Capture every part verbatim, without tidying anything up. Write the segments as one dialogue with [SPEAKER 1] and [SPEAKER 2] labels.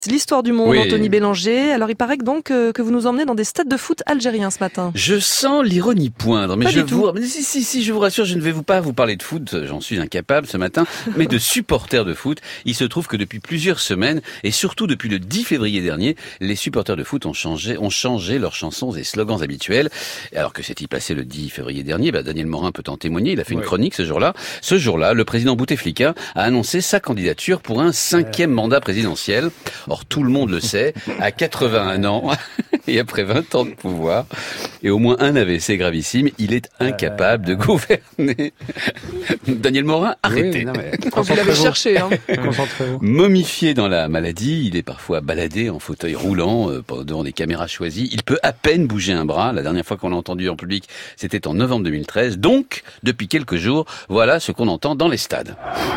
[SPEAKER 1] C'est l'histoire du monde,
[SPEAKER 2] Oui.
[SPEAKER 1] Anthony Bélanger. Alors il paraît que donc euh, que vous nous emmenez dans des stades de foot algériens ce matin.
[SPEAKER 2] Je sens l'ironie poindre, mais
[SPEAKER 1] Pas
[SPEAKER 2] je
[SPEAKER 1] du
[SPEAKER 2] vous,
[SPEAKER 1] tout.
[SPEAKER 2] mais si, si, si, je vous rassure, je ne vais vous pas vous parler de foot, j'en suis incapable ce matin, mais de supporters de foot. Il se trouve que depuis plusieurs semaines, et surtout depuis le dix février dernier, les supporters de foot ont changé, ont changé leurs chansons et slogans habituels. Et alors que s'est-il passé le dix février dernier? Bah, Daniel Morin peut en témoigner, il a fait une
[SPEAKER 3] Oui.
[SPEAKER 2] chronique ce jour-là. Ce jour-là, le président Bouteflika a annoncé sa candidature pour un cinquième mandat présidentiel. Or, tout le monde le sait, à quatre-vingt-un ans, et après vingt ans de pouvoir, et au moins un A V C gravissime, il est incapable de gouverner. Daniel Morin, arrêtez.
[SPEAKER 3] Oui, non, mais
[SPEAKER 1] Oh, vous l'avez
[SPEAKER 3] concentrez-vous.
[SPEAKER 1] cherché, hein.
[SPEAKER 3] Concentrez-vous.
[SPEAKER 2] Momifié dans la maladie, il est parfois baladé en fauteuil roulant euh, devant des caméras choisies. Il peut à peine bouger un bras. La dernière fois qu'on l'a entendu en public, c'était en novembre deux mille treize. Donc, depuis quelques jours, voilà ce qu'on entend dans les stades.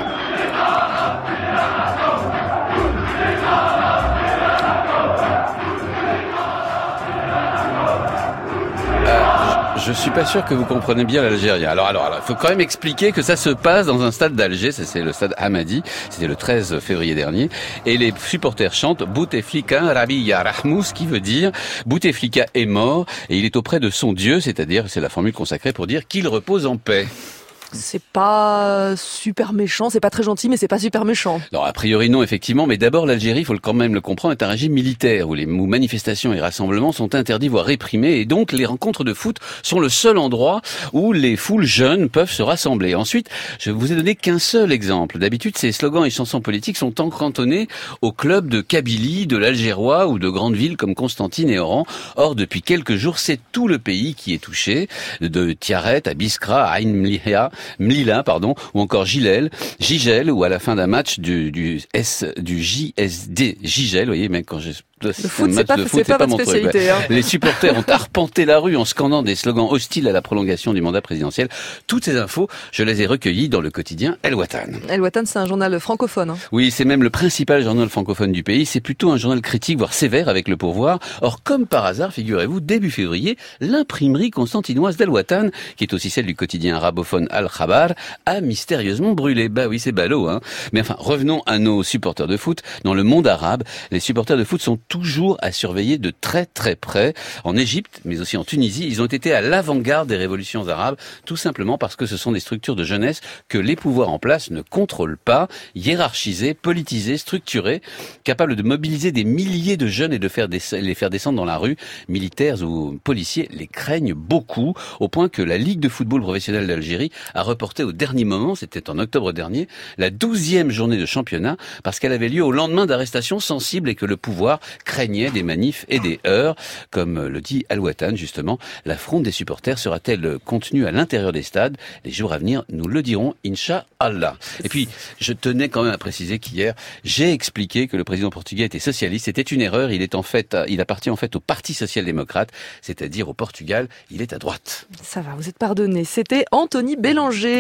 [SPEAKER 2] Je suis pas sûr que vous comprenez bien l'algérien. Alors, alors, alors, il faut quand même expliquer que ça se passe dans un stade d'Alger. Ça, c'est le stade Hamadi. C'était le treize février dernier. Et les supporters chantent Bouteflika Rabbi Ya Rahmou, ce qui veut dire Bouteflika est mort et il est auprès de son Dieu, c'est-à-dire, c'est la formule consacrée pour dire qu'il repose en paix.
[SPEAKER 1] C'est pas super méchant, c'est pas très gentil, mais c'est pas super méchant.
[SPEAKER 2] Non, a priori non, effectivement, mais d'abord l'Algérie, il faut quand même le comprendre, est un régime militaire où les où manifestations et rassemblements sont interdits, voire réprimés, et donc les rencontres de foot sont le seul endroit où les foules jeunes peuvent se rassembler. Ensuite, je vous ai donné qu'un seul exemple. D'habitude, ces slogans et chansons politiques sont cantonnés aux clubs de Kabylie, de l'Algérois ou de grandes villes comme Constantine et Oran. Or, depuis quelques jours, c'est tout le pays qui est touché, de Tiaret à Biskra, à Ain Mliha, Mlila, pardon, ou encore Gilel, Gigel, ou à la fin d'un match du, du S, du J S D, Gigel, vous voyez, mec, quand j'ai
[SPEAKER 1] Le foot, c'est pas, c'est pas, votre spécialité. Hein.
[SPEAKER 2] Les supporters ont arpenté la rue en scandant des slogans hostiles à la prolongation du mandat présidentiel. Toutes ces infos, je les ai recueillies dans le quotidien El Watan.
[SPEAKER 1] El Watan, c'est un journal francophone. Hein.
[SPEAKER 2] Oui, c'est même le principal journal francophone du pays. C'est plutôt un journal critique, voire sévère avec le pouvoir. Or, comme par hasard, figurez-vous, début février, l'imprimerie constantinoise d'El Watan, qui est aussi celle du quotidien arabophone Al-Khabar, a mystérieusement brûlé. Bah oui, c'est ballot, hein. Mais enfin, revenons à nos supporters de foot. Dans le monde arabe, les supporters de foot sont toujours à surveiller de très très près. En Égypte, mais aussi en Tunisie, ils ont été à l'avant-garde des révolutions arabes, tout simplement parce que ce sont des structures de jeunesse que les pouvoirs en place ne contrôlent pas, hiérarchisées, politisées, structurées, capables de mobiliser des milliers de jeunes et de faire des, les faire descendre dans la rue. Militaires ou policiers les craignent beaucoup, au point que la Ligue de football professionnel d'Algérie a reporté au dernier moment, c'était en octobre dernier, la douzième journée de championnat, parce qu'elle avait lieu au lendemain d'arrestations sensibles et que le pouvoir craignait des manifs et des heurts. Comme le dit Al Watan, justement, la fronde des supporters sera-t-elle contenue à l'intérieur des stades? Les jours à venir nous le diront, Inch'Allah. Et puis, je tenais quand même à préciser qu'hier, j'ai expliqué que le président portugais était socialiste. C'était une erreur. Il est en fait, il appartient en fait au Parti social-démocrate, c'est-à-dire au Portugal. Il est à droite.
[SPEAKER 1] Ça va, vous êtes pardonné. C'était Anthony Bélanger.